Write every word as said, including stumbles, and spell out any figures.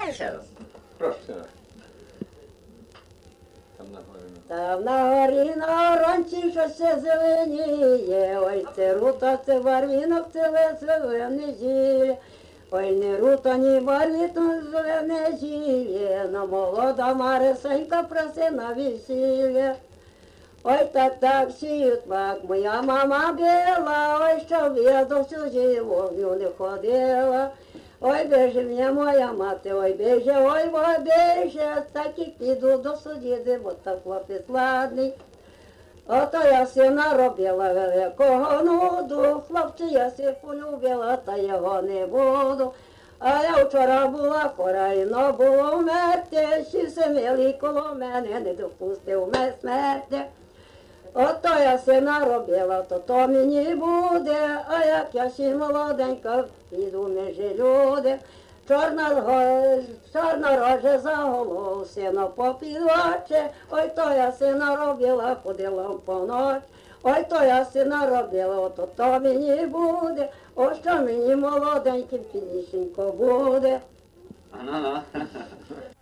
Знаєш? Прошу, сина. Там на горі. Там на горі на оранці щось зеленіє, ой, це рута, це барвінок, це веселе зілля. Ой, не рута, ні барвінок, зелене зілля, но молода Марисенька проси на весілля. Ой, так так сіють мак, моя мама біла, ой, щоб я до всю живовню не ходила. Ой, біже мене моя мати, ой, біже, ой, ой, біже, так і піду до сусіди, бо так хлопець ладний. Ото я сина робила великого нуду, хлопця я си полюбила, та його не буду. А я вчора була хора, і но було вмерти, сівся милий коло мене, не допустив мене смерти. Ото я сина робила, то то мені буде, а як я ще молоденька, піду межі люди. Чорна, чорна рожа за голову, сина попід очі, ой, то я сина робила, ходила в поноч. Ой, то я сина робила, то то мені буде, о, що мені молоденьким пінішенько буде. Ана-на.